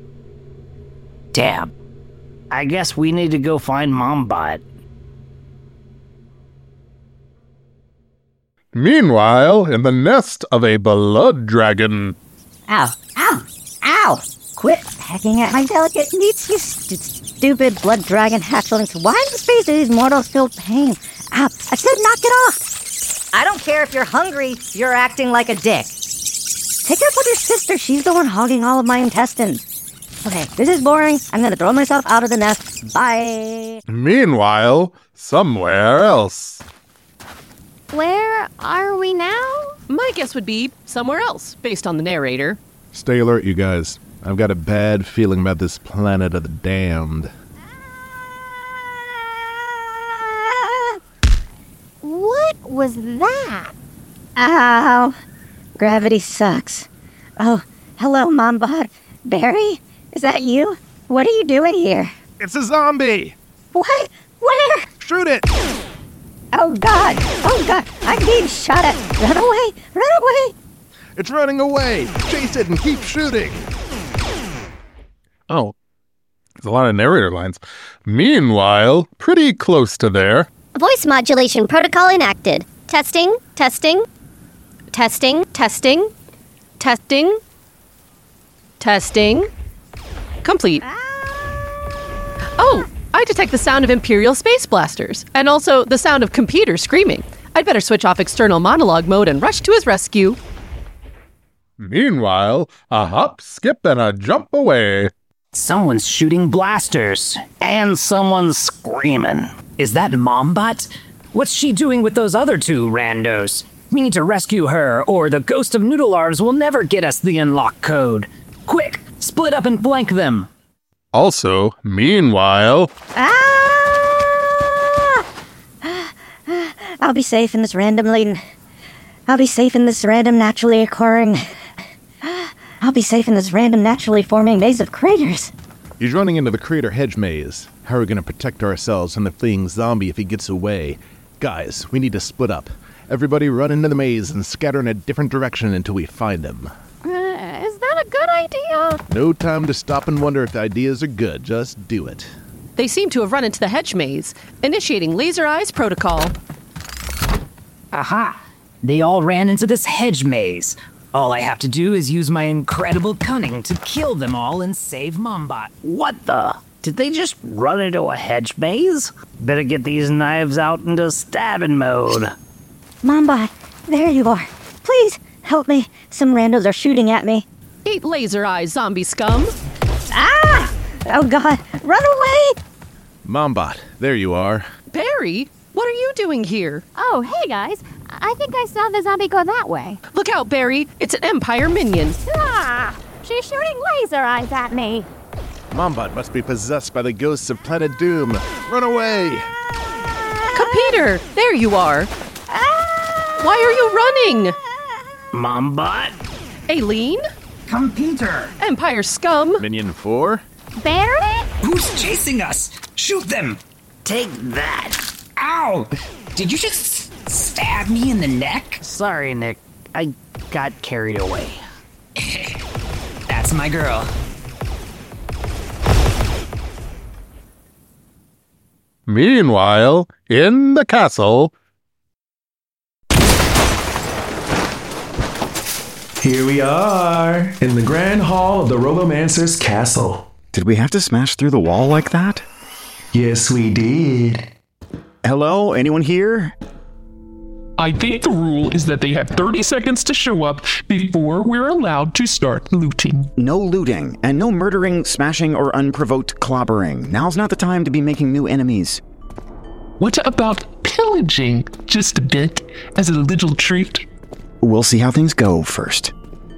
Damn. I guess we need to go find MomBot. Meanwhile, in the nest of a blood dragon. Ow, ow, ow! Quit pecking at my delicate meats, you st- stupid blood dragon hatchlings. Why in the space do these mortals feel pain? Ow, I said knock it off! I don't care if you're hungry, you're acting like a dick. Take it up with your sister, she's the one hogging all of my intestines. Okay, this is boring. I'm gonna throw myself out of the nest. Bye! Meanwhile, somewhere else. Where are we now? My guess would be somewhere else, based on the narrator. Stay alert, you guys. I've got a bad feeling about this planet of the damned. What was that? Ow! Gravity sucks. Oh, hello, MomBot. Barry? Is that you? What are you doing here? It's a zombie! What? Where? Shoot it! Oh, God! Oh, God! I'm being shot at! Run away! Run away! It's running away! Chase it and keep shooting! Oh. a lot of narrator lines. Meanwhile, pretty close to there. Voice modulation protocol enacted. Testing, testing, testing, Testing. Testing. Testing. Complete. Oh, I detect the sound of Imperial space blasters, and also the sound of computers screaming. I'd better switch off external monologue mode and rush to his rescue. Meanwhile, a hop, skip, and a jump away. Someone's shooting blasters. And someone's screaming. Is that Mombot? What's she doing with those other two randos? We need to rescue her, or the ghost of Noodle Arms will never get us the unlock code. Quick, split up and flank them. Also, meanwhile... Ah! I'll be safe in this randomly... I'll be safe in this random naturally occurring... I'll be safe in this random naturally forming maze of craters. He's running into the crater hedge maze. How are we going to protect ourselves from the fleeing zombie if he gets away? Guys, we need to split up. Everybody run into the maze and scatter in a different direction until we find him. Uh, is that a good idea? No time to stop and wonder if the ideas are good. Just do it. They seem to have run into the hedge maze, initiating Laser Eyes protocol. Aha! They all ran into this hedge maze. All I have to do is use my incredible cunning to kill them all and save Mombot. What the? Did they just run into a hedge maze? Better get these knives out into stabbing mode. Mombot, there you are. Please, help me. Some randos are shooting at me. Eat Laser Eyes, zombie scum. Ah! Oh god, run away! Mombot, there you are. Barry, what are you doing here? Oh, hey guys. I think I saw the zombie go that way. Look out, Barry. It's an Empire minion. Ah! She's shooting laser eyes at me. Mombot must be possessed by the ghosts of Planet Doom. Run away! Computer, there you are. Why are you running? Mombot? Aileen? Computer! Empire scum? Minion four? Barry? Who's chasing us? Shoot them! Take that. Ow! Did you just stab me in the neck? Sorry, Nick. I got carried away. That's my girl. Meanwhile, in the castle... Here we are, in the grand hall of the Robomancer's castle. Did we have to smash through the wall like that? Yes, we did. Hello? Anyone here? I think the rule is that they have thirty seconds to show up before we're allowed to start looting. No looting, and no murdering, smashing, or unprovoked clobbering. Now's not the time to be making new enemies. What about pillaging just a bit as a little treat? We'll see how things go first.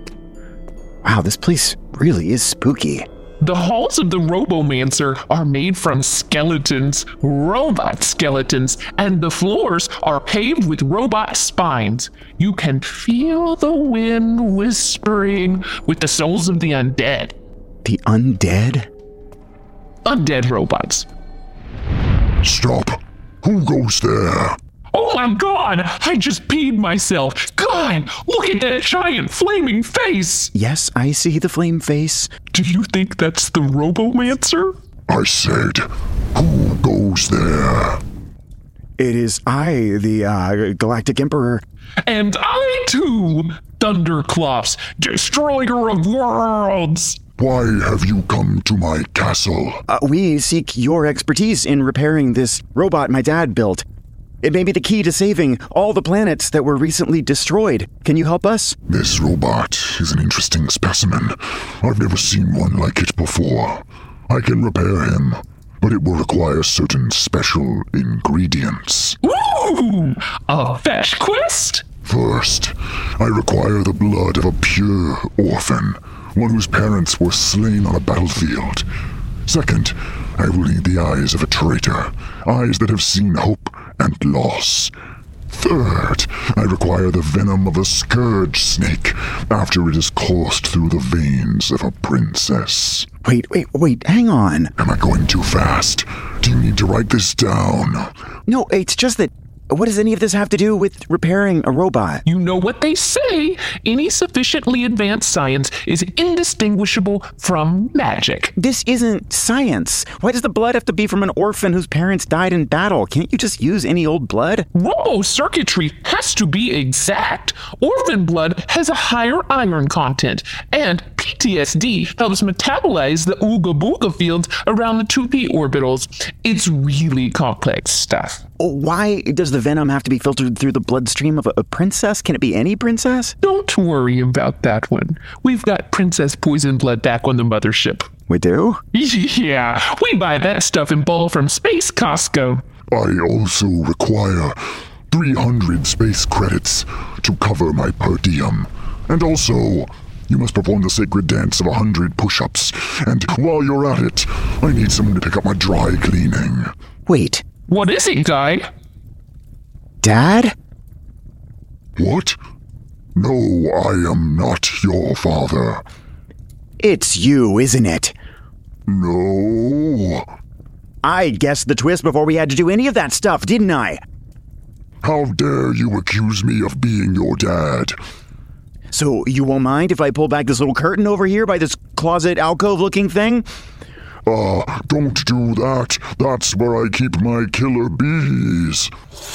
Wow, this place really is spooky. The halls of the Robomancer are made from skeletons, robot skeletons, and the floors are paved with robot spines. You can feel the wind whispering with the souls of the undead. The undead? Undead robots. Stop. Who goes there? Oh my god! I just peed myself! God! Look at that giant flaming face! Yes, I see the flame face. Do you think that's the Robomancer? I said, who goes there? It is I, the uh, Galactic Emperor. And I too, Thunderclops, destroyer of worlds! Why have you come to my castle? Uh, we seek your expertise in repairing this robot my dad built. It may be the key to saving all the planets that were recently destroyed. Can you help us? This robot is an interesting specimen. I've never seen one like it before. I can repair him, but it will require certain special ingredients. Ooh! A fetch quest? First, I require the blood of a pure orphan, one whose parents were slain on a battlefield. Second, I will need the eyes of a traitor, eyes that have seen hope and loss. Third, I require the venom of a scourge snake after it has coursed through the veins of a princess. Wait, wait, wait, hang on. Am I going too fast? Do you need to write this down? No, it's just that What does any of this have to do with repairing a robot? You know what they say. Any sufficiently advanced science is indistinguishable from magic. This isn't science. Why does the blood have to be from an orphan whose parents died in battle? Can't you just use any old blood? Robo-circuitry has to be exact. Orphan blood has a higher iron content, and P T S D helps metabolize the Ooga Booga fields around the two p orbitals. It's really complex stuff. Why does the venom have to be filtered through the bloodstream of a, a princess? Can it be any princess? Don't worry about that one. We've got Princess Poison Blood back on the mothership. We do? Yeah, we buy that stuff in bulk from Space Costco. I also require three hundred space credits to cover my per diem. And also, you must perform the sacred dance of a hundred push-ups. And while you're at it, I need someone to pick up my dry cleaning. Wait. What is it, Guy? Dad? What? No, I am not your father. It's you, isn't it? No. I guessed the twist before we had to do any of that stuff, didn't I? How dare you accuse me of being your dad? So you won't mind if I pull back this little curtain over here by this closet alcove-looking thing? Uh, don't do that. That's where I keep my killer bees.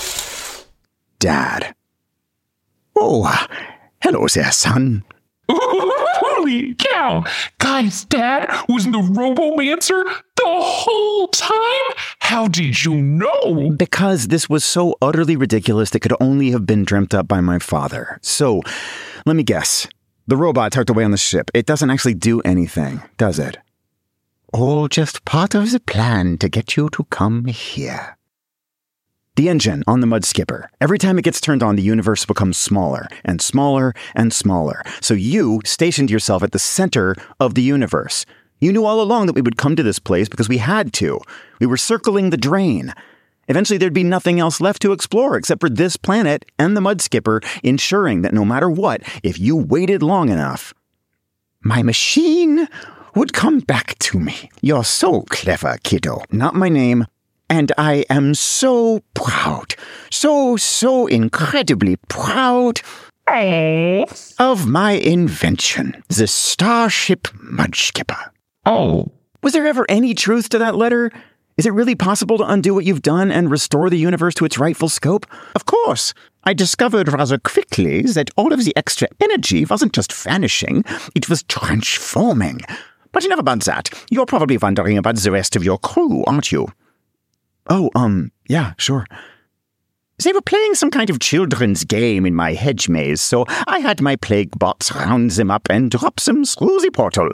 Dad. Oh, hello there, son. Holy cow! Guy's dad was the Robomancer the whole time? How did you know? Because this was so utterly ridiculous that could only have been dreamt up by my father. So, let me guess. The robot tucked away on the ship, it doesn't actually do anything, does it? All just part of the plan to get you to come here. The engine on the Mud Skipper. Every time it gets turned on, the universe becomes smaller and smaller and smaller. So you stationed yourself at the center of the universe. You knew all along that we would come to this place because we had to. We were circling the drain. Eventually there'd be nothing else left to explore except for this planet and the Mud Skipper, ensuring that no matter what, if you waited long enough, my machine would come back to me. You're so clever, kiddo. Not my name. And I am so proud, so, so incredibly proud of my invention, the Starship Mudskipper. Oh. Was there ever any truth to that letter? Is it really possible to undo what you've done and restore the universe to its rightful scope? Of course. I discovered rather quickly that all of the extra energy wasn't just vanishing, it was transforming. But enough about that. You're probably wondering about the rest of your crew, aren't you? Oh, um, yeah, sure. They were playing some kind of children's game in my hedge maze, so I had my plague bots round them up and drop them through the portal.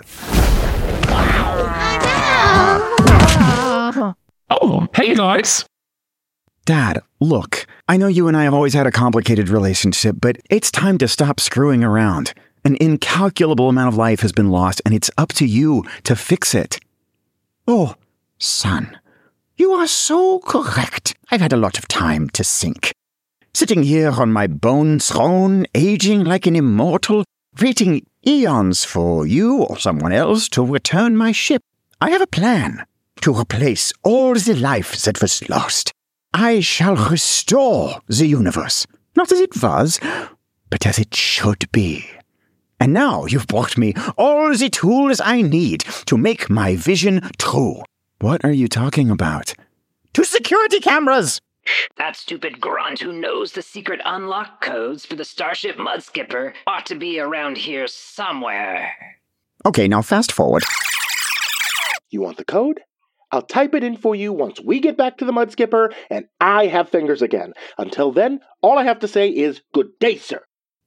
Oh, hey guys. Dad, look, I know you and I have always had a complicated relationship, but it's time to stop screwing around. An incalculable amount of life has been lost, and it's up to you to fix it. Oh, son. You are so correct. I've had a lot of time to think. Sitting here on my bone throne, aging like an immortal, waiting eons for you or someone else to return my ship. I have a plan to replace all the life that was lost. I shall restore the universe, not as it was, but as it should be. And now you've brought me all the tools I need to make my vision true. What are you talking about? To security cameras! That stupid grunt who knows the secret unlock codes for the Starship Mudskipper ought to be around here somewhere. Okay, now fast forward. You want the code? I'll type it in for you once we get back to the Mudskipper and I have fingers again. Until then, all I have to say is good day, sir.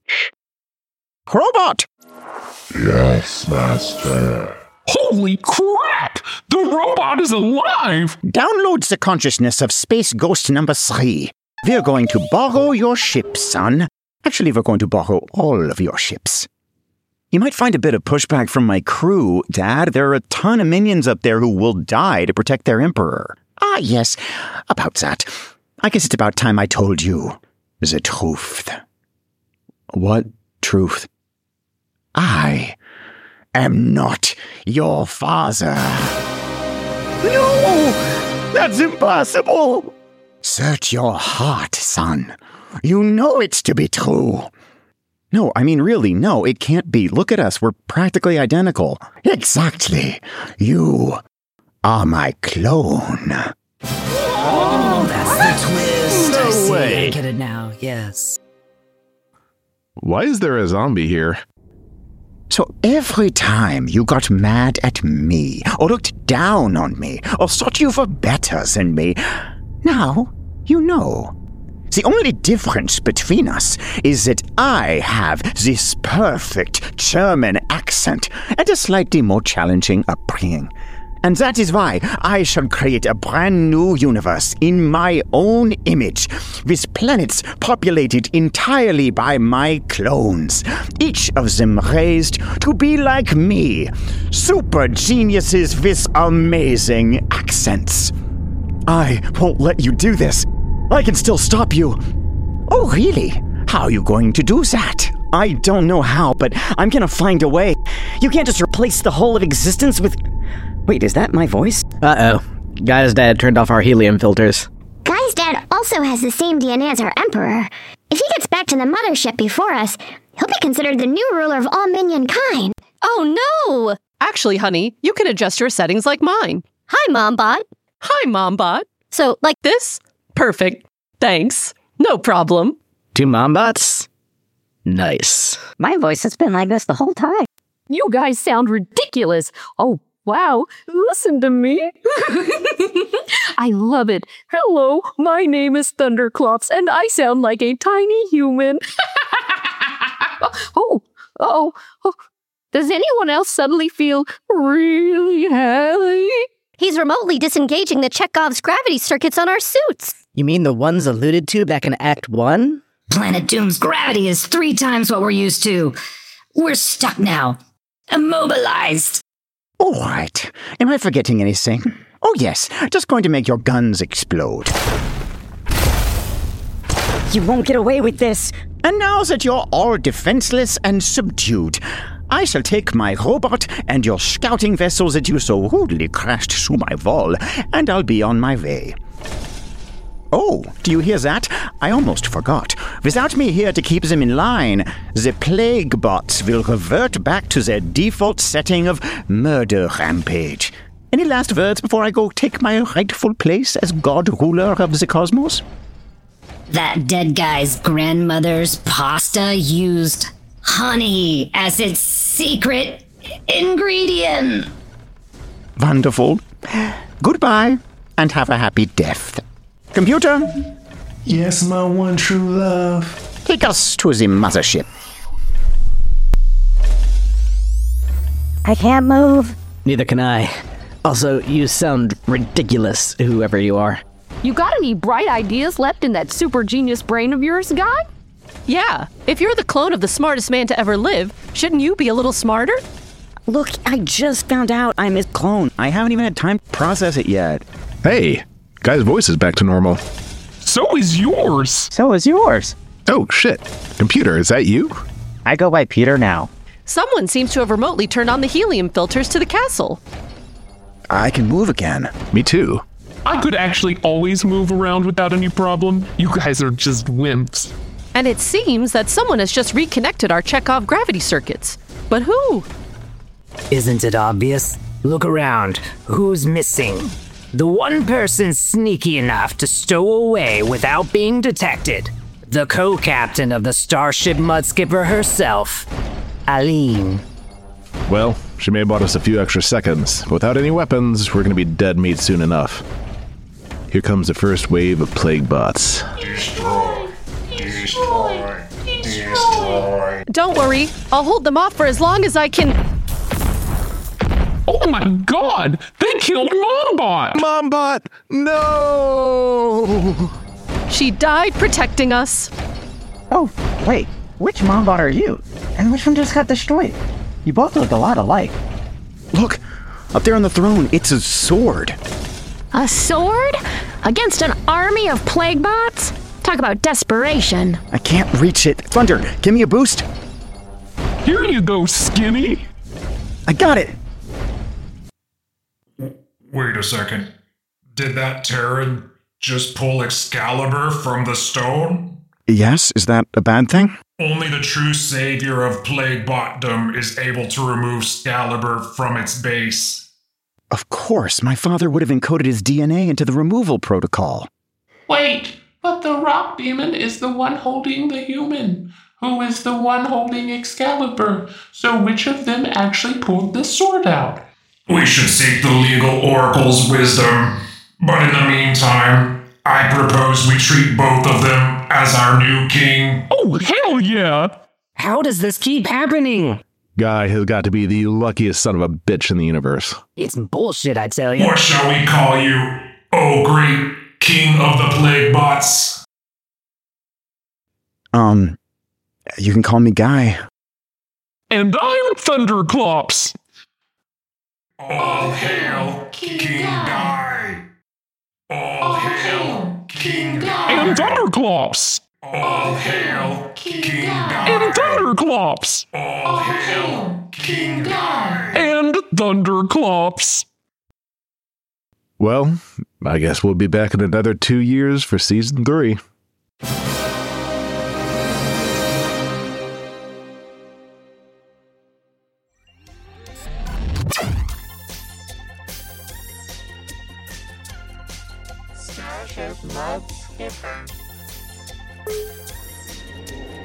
Robot! Yes, Master. Holy crap! The robot is alive! Download the consciousness of Space Ghost number three. We're going to borrow your ship, son. Actually, we're going to borrow all of your ships. You might find a bit of pushback from my crew, Dad. There are a ton of minions up there who will die to protect their emperor. Ah, yes, about that. I guess it's about time I told you the truth. What truth? I am not your father. No! That's impossible! Search your heart, son. You know it's to be true. No, I mean, really, no, it can't be. Look at us. We're practically identical. Exactly. You are my clone. Oh, that's the twist. No I see. way. I get it now. Yes. Why is there a zombie here? So every time you got mad at me, or looked down on me, or thought you were better than me, now you know. The only difference between us is that I have this perfect German accent and a slightly more challenging upbringing. And that is why I shall create a brand new universe in my own image, with planets populated entirely by my clones, each of them raised to be like me, super geniuses with amazing accents. I won't let you do this. I can still stop you. Oh, really? How are you going to do that? I don't know how, but I'm gonna find a way. You can't just replace the whole of existence with... Wait, is that my voice? Uh-oh. Guy's dad turned off our helium filters. Guy's dad also has the same D N A as our Emperor. If he gets back to the mothership before us, he'll be considered the new ruler of all minion kind. Oh no! Actually, honey, you can adjust your settings like mine. Hi, Mombot. Hi, Mombot. So, like this? Perfect. Thanks. No problem. Two mombots? Nice. My voice has been like this the whole time. You guys sound ridiculous. Oh, wow. Listen to me. I love it. Hello, my name is Thunderclops, and I sound like a tiny human. oh, oh, oh. Does anyone else suddenly feel really happy? He's remotely disengaging the Chekhov's gravity circuits on our suits. You mean the ones alluded to back in Act one? Planet Doom's gravity is three times what we're used to. We're stuck now. Immobilized. All right. Am I forgetting anything? Oh, yes. Just going to make your guns explode. You won't get away with this. And now that you're all defenseless and subdued, I shall take my robot and your scouting vessel that you so rudely crashed through my wall, and I'll be on my way. Oh, do you hear that? I almost forgot. Without me here to keep them in line, the plague bots will revert back to their default setting of murder rampage. Any last words before I go take my rightful place as God ruler of the cosmos? That dead guy's grandmother's pasta used honey as its secret ingredient. Wonderful. Goodbye, and have a happy death. Computer? Yes, my one true love. Take us to the mothership. I can't move. Neither can I. Also, you sound ridiculous, whoever you are. You got any bright ideas left in that super genius brain of yours, Guy? Yeah. If you're the clone of the smartest man to ever live, shouldn't you be a little smarter? Look, I just found out I'm his clone. I haven't even had time to process it yet. Hey, guy's voice is back to normal. So is yours. So is yours. Oh, shit. Computer, is that you? I go by Peter now. Someone seems to have remotely turned on the helium filters to the castle. I can move again. Me too. I could actually always move around without any problem. You guys are just wimps. And it seems that someone has just reconnected our Chekhov gravity circuits. But who? Isn't it obvious? Look around. Who's missing? The one person sneaky enough to stow away without being detected. The co-captain of the Starship Mudskipper herself, Aline. Well, she may have bought us a few extra seconds. Without any weapons, we're gonna be dead meat soon enough. Here comes the first wave of plague bots. Destroy! Destroy! Destroy! Don't worry, I'll hold them off for as long as I can. Oh my god! They killed Mombot! Mombot! No! She died protecting us. Oh, wait. Which Mombot are you? And which one just got destroyed? You both look a lot alike. Look! Up there on the throne, it's a sword. A sword? Against an army of plague bots? Talk about desperation. I can't reach it. Thunder, give me a boost. Here you go, Skinny. I got it. Wait a second. Did that Terran just pull Excalibur from the stone? Yes, is that a bad thing? Only the true savior of Plague Botdom is able to remove Excalibur from its base. Of course, my father would have encoded his D N A into the removal protocol. Wait, but the rock demon is the one holding the human, who is the one holding Excalibur. So which of them actually pulled the sword out? We should seek the legal oracle's wisdom. But in the meantime, I propose we treat both of them as our new king. Oh, hell yeah! How does this keep happening? Guy has got to be the luckiest son of a bitch in the universe. It's bullshit, I tell you. What shall we call you, oh great king of the plague bots? Um, you can call me Guy. And I'm Thunderclops. All hail King Guy. All hail King Guy. And Thunderclops. All hail King Guy. And Thunderclops. All hail King Guy. And Thunderclops. Well, I guess we'll be back in another two years for season three. Starship Mud Skipper.